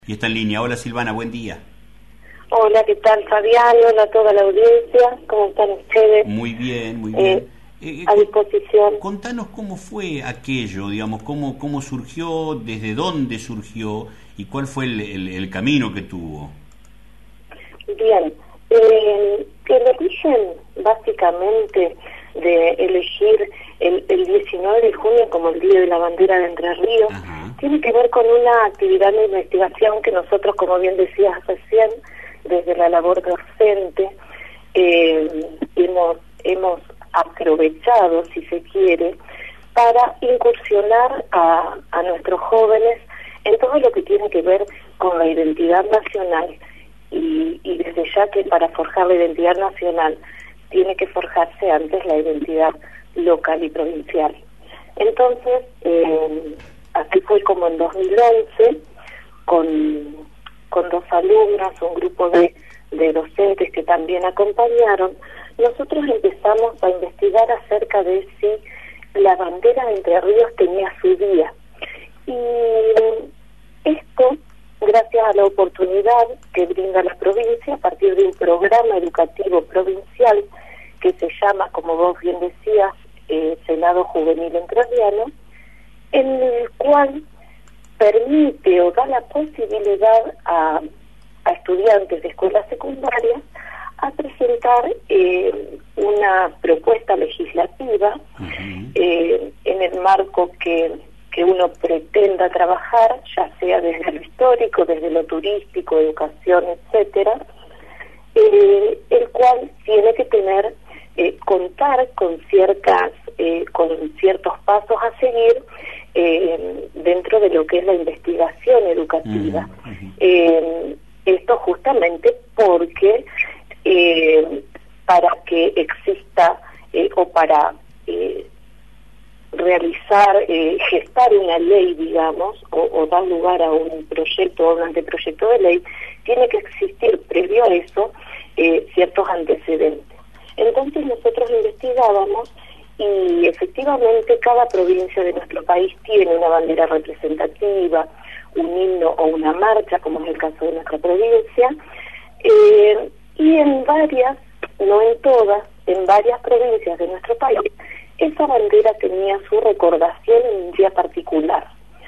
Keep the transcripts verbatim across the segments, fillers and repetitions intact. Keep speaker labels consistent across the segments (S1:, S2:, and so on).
S1: Y está en línea. Hola Silvana, buen día.
S2: Hola, ¿qué tal Fabián? Hola a toda la audiencia, ¿cómo están ustedes?
S1: Muy bien, muy bien.
S2: Eh,
S1: eh,
S2: a disposición.
S1: Contanos cómo fue aquello, digamos, cómo, cómo surgió, desde dónde surgió y cuál fue el, el, el camino que tuvo.
S2: Bien, eh, el origen básicamente de elegir el, el diecinueve de junio como el Día de la Bandera de Entre Ríos, Ajá. tiene que ver con una actividad de investigación que nosotros, como bien decías recién, desde la labor docente, eh, hemos, hemos aprovechado, si se quiere, para incursionar a, a nuestros jóvenes en todo lo que tiene que ver con la identidad nacional. Y, y desde ya que para forjar la identidad nacional tiene que forjarse antes la identidad local y provincial. Entonces, eh, así fue como en dos mil once, con, con dos alumnas, un grupo de, de docentes que también acompañaron, nosotros empezamos a investigar acerca de si la bandera de Entre Ríos tenía su día. Y esto, gracias a la oportunidad que brinda la provincia a partir de un programa educativo provincial que se llama, como vos bien decías, eh, Senado Juvenil Entrerriano, en el cual permite o da la posibilidad a, a estudiantes de escuelas secundarias a presentar eh, una propuesta legislativa uh-huh. eh, en el marco que que uno pretenda trabajar, ya sea desde lo histórico, desde lo turístico, educación, etcétera, eh, el cual tiene que tener, eh, contar con ciertas, eh, con ciertos pasos a seguir eh, dentro de lo que es la investigación educativa. Uh-huh. Eh, esto justamente porque eh, para que exista eh, o para eh, realizar, eh, gestar una ley, digamos, o, o dar lugar a un proyecto o un anteproyecto de ley, tiene que existir previo a eso eh, ciertos antecedentes. Entonces nosotros investigábamos y efectivamente cada provincia de nuestro país tiene una bandera representativa, un himno o una marcha, como es el caso de nuestra provincia, eh, y en varias, no en todas, en varias provincias de nuestro país, esa bandera tenía su recordación en un día particular.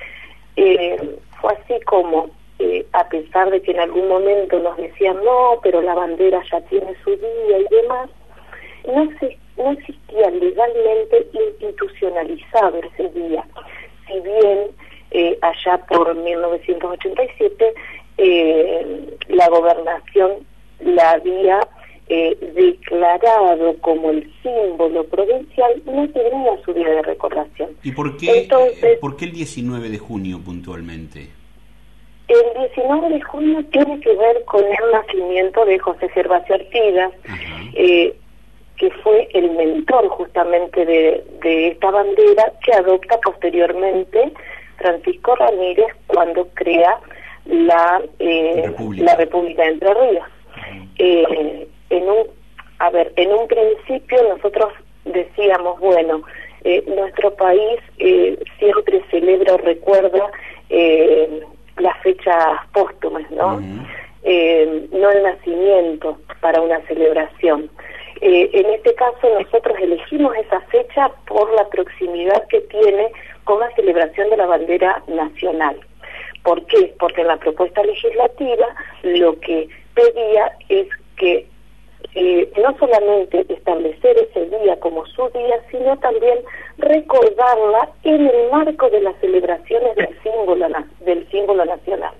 S2: Eh, fue así como, eh, a pesar de que en algún momento nos decían, no, pero la bandera ya tiene su día y demás, no, se, no existía legalmente institucionalizado ese día. Si bien eh, allá por mil novecientos ochenta y siete eh, la gobernación la había Eh, declarado como el símbolo provincial, no tenía su día de recordación.
S1: ¿Y por qué, Entonces, por qué el diecinueve de junio puntualmente?
S2: El diecinueve de junio tiene que ver con el nacimiento de José Gervasio Artigas, eh, que fue el mentor justamente de, de esta bandera que adopta posteriormente Francisco Ramírez cuando crea la, eh, República. la República de Entre Ríos. Uh-huh. eh, En un, a ver, en un principio nosotros decíamos, bueno, eh, nuestro país eh, siempre celebra o recuerda eh, las fechas póstumas, ¿no? Uh-huh. Eh, no el nacimiento para una celebración. Eh, en este caso nosotros elegimos esa fecha por la proximidad que tiene con la celebración de la bandera nacional. ¿Por qué? Porque en la propuesta legislativa lo que pedía es que Eh, no solamente establecer ese día como su día, sino también recordarla en el marco de las celebraciones del símbolo, del símbolo nacional.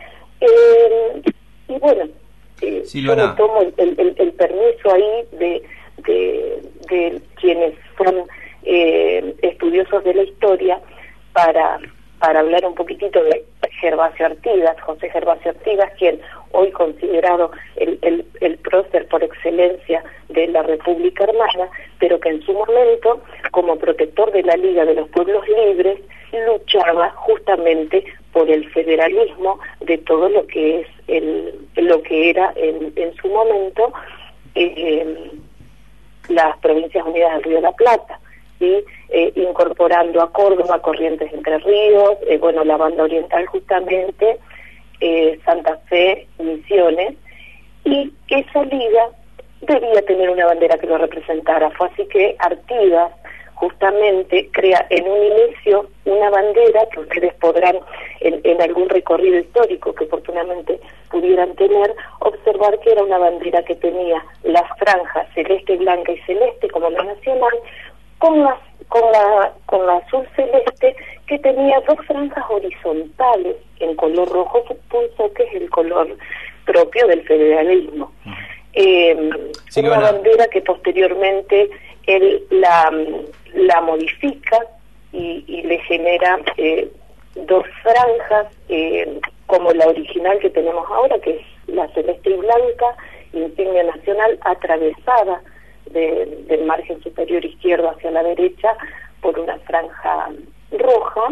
S2: Eh, y bueno, eh, yo me tomo el, el, el permiso ahí de, de, de quienes son eh, estudiosos de la historia para, para hablar un poquitito de Gervasio Artigas, José Gervasio Artigas, quien hoy considerado el, el, el prócer por excelencia de la República Hermana, pero que en su momento, como protector de la Liga de los Pueblos Libres, luchaba justamente por el federalismo de todo lo que es el, lo que era en, en su momento eh, las Provincias Unidas del Río de la Plata. ¿Sí? Eh, incorporando a Córdoba, Corrientes, Entre Ríos, eh, bueno, la banda oriental justamente, eh, Santa Fe, Misiones, y esa liga debía tener una bandera que lo representara. Fue así que Artigas justamente crea en un inicio una bandera que ustedes podrán, en, en algún recorrido histórico que oportunamente pudieran tener, observar que era una bandera que tenía las franjas celeste, blanca y celeste como la nacional, con la, con la, con la azul celeste, que tenía dos franjas horizontales en color rojo, supuso que es el color propio del federalismo. Eh, sí, una bueno. bandera que posteriormente él la, la modifica y, y le genera eh, dos franjas eh, como la original que tenemos ahora, que es la celeste y blanca, insignia nacional, atravesada de, del margen superior izquierdo hacia la derecha por una franja roja,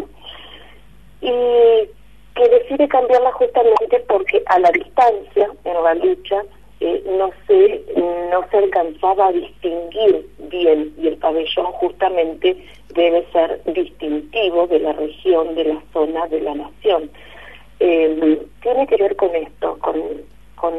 S2: y que decide cambiarla justamente porque a la distancia en la lucha Eh, no se no se alcanzaba a distinguir bien, y el pabellón justamente debe ser distintivo de la región, de la zona, de la nación. Eh, tiene que ver con esto, con, con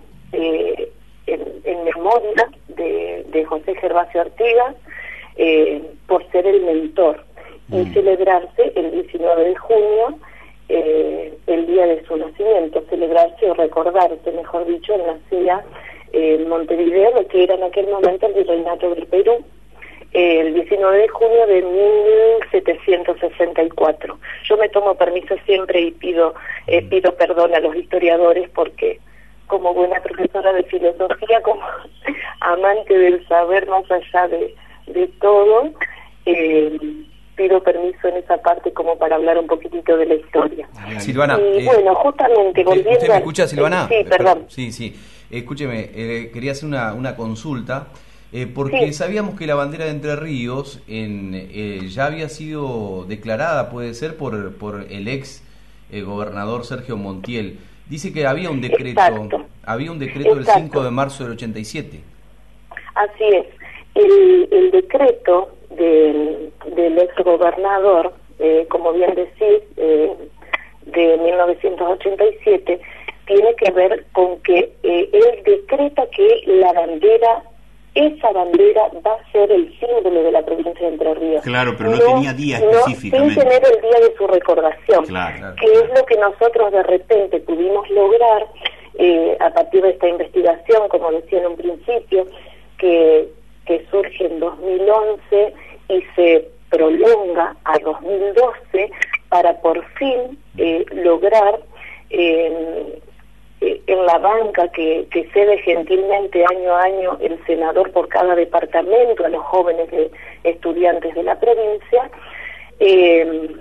S2: eh, en, en memoria de, de José Gervasio Artigas, eh, por ser el mentor, y mm. celebrarse el diecinueve de junio, Eh, el día de su nacimiento, celebrarse o recordarse, mejor dicho, nacía eh, en Montevideo, lo que era en aquel momento el virreinato del Perú, eh, el diecinueve de junio de mil setecientos sesenta y cuatro. Yo me tomo permiso siempre y pido eh, pido perdón a los historiadores, porque como buena profesora de filosofía, como amante del saber más allá de, de todo, eh, pido permiso en esa parte como para hablar un poquitito de la historia.
S3: Silvana,
S2: y
S3: eh,
S2: bueno, justamente volviendo...
S3: ¿Usted me escucha, Silvana?
S2: Sí, perdón.
S3: Sí, sí. Escúcheme, eh, quería hacer una, una consulta, eh, porque sí. sabíamos que la bandera de Entre Ríos en, eh, ya había sido declarada, puede ser, por, por el ex eh, gobernador Sergio Montiel. Dice que había un decreto, Exacto. había un decreto Exacto. del cinco de marzo del ochenta y siete.
S2: Así es. El, el decreto del, del ex gobernador, eh, como bien decís, eh, de mil novecientos ochenta y siete, tiene que ver con que eh, él decreta que la bandera, esa bandera va a ser el símbolo de la provincia de Entre Ríos.
S1: Claro, pero no, no tenía día específicamente.
S2: No, sin tener el día de su recordación,
S1: claro,
S2: que es lo que nosotros de repente pudimos lograr eh, a partir de esta investigación, como decía en un principio, que que surge en dos mil once y se prolonga a dos mil doce para por fin eh, lograr eh, en la banca que, que cede gentilmente año a año el senador por cada departamento a los jóvenes de, estudiantes de la provincia, eh,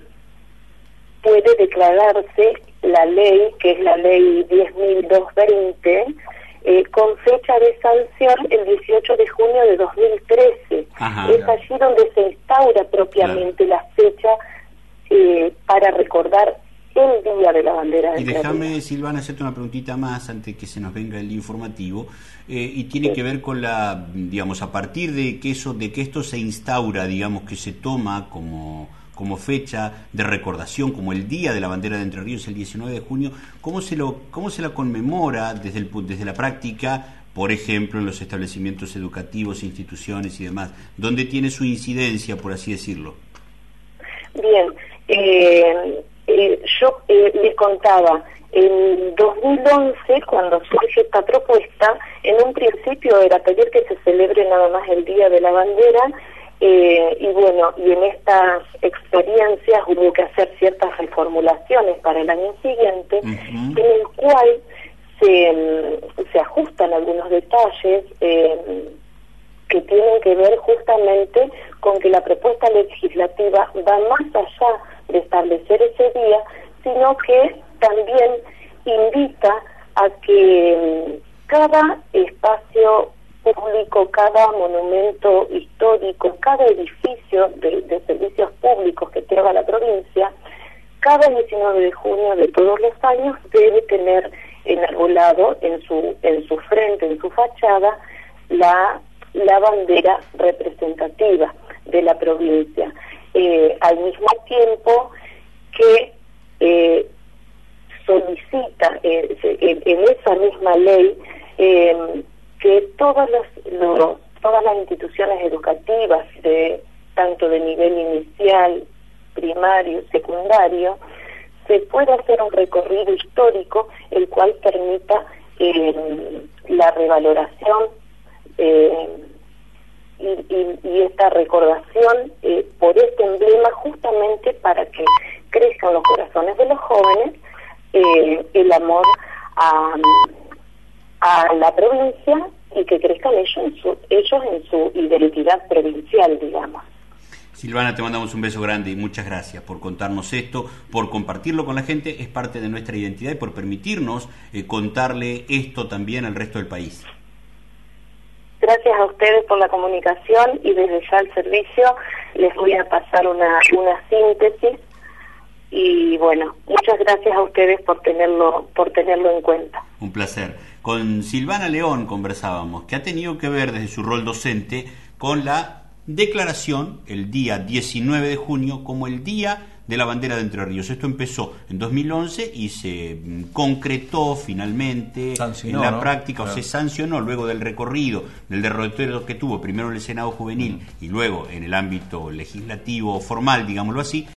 S2: puede declararse la ley, que es la ley diez mil doscientos veinte, Eh, con fecha de sanción el dieciocho de junio de dos mil trece. Ajá, es allí donde se instaura propiamente claro. la fecha eh, para recordar el Día de la Bandera de
S1: Y déjame, Silvana, hacerte una preguntita más antes que se nos venga el informativo, eh, y tiene sí. que ver con la, digamos, a partir de que eso, de que esto se instaura, digamos, que se toma como como fecha de recordación, como el Día de la Bandera de Entre Ríos, el diecinueve de junio, ¿cómo se lo cómo se la conmemora desde el desde la práctica, por ejemplo, en los establecimientos educativos, instituciones y demás? ¿Dónde tiene su incidencia, por así decirlo?
S2: Bien, eh, eh, yo eh, les contaba, en dos mil once, cuando surge esta propuesta, en un principio era pedir que se celebre nada más el Día de la Bandera. Eh, y bueno, y en estas experiencias hubo que hacer ciertas reformulaciones para el año siguiente, uh-huh. en el cual se, se ajustan algunos detalles eh, que tienen que ver justamente con que la propuesta legislativa va más allá de establecer ese día, sino que también invita a que cada espacio público, cada monumento histórico, cada edificio de, de servicios públicos que tenga la provincia, cada diecinueve de junio de todos los años debe tener enarbolado en su en su frente, en su fachada, la la bandera representativa de la provincia, eh, al mismo tiempo que eh, solicita eh, en, en esa misma ley eh, que todas las, los, todas las instituciones educativas, de tanto de nivel inicial, primario, secundario, se pueda hacer un recorrido histórico el cual permita eh, la revaloración eh, y, y, y esta recordación eh, por este emblema, justamente para que crezca en los corazones de los jóvenes eh, el amor a, a la provincia, y que crezcan ellos en su, ellos en su identidad provincial, digamos.
S1: Silvana, te mandamos un beso grande y muchas gracias por contarnos esto, por compartirlo con la gente, es parte de nuestra identidad, y por permitirnos eh, contarle esto también al resto del país.
S2: Gracias a ustedes por la comunicación, y desde ya al servicio les voy a pasar una, una síntesis, y bueno, muchas gracias a ustedes por tenerlo, por tenerlo en cuenta.
S1: Un placer. Con Silvana León conversábamos, que ha tenido que ver desde su rol docente con la declaración el día diecinueve de junio como el Día de la Bandera de Entre Ríos. Esto empezó en dos mil once y se concretó finalmente sancionó, en la ¿no? práctica, claro. o se sancionó luego del recorrido, del derrotero que tuvo primero en el Senado Juvenil uh-huh. y luego en el ámbito legislativo formal, digámoslo así,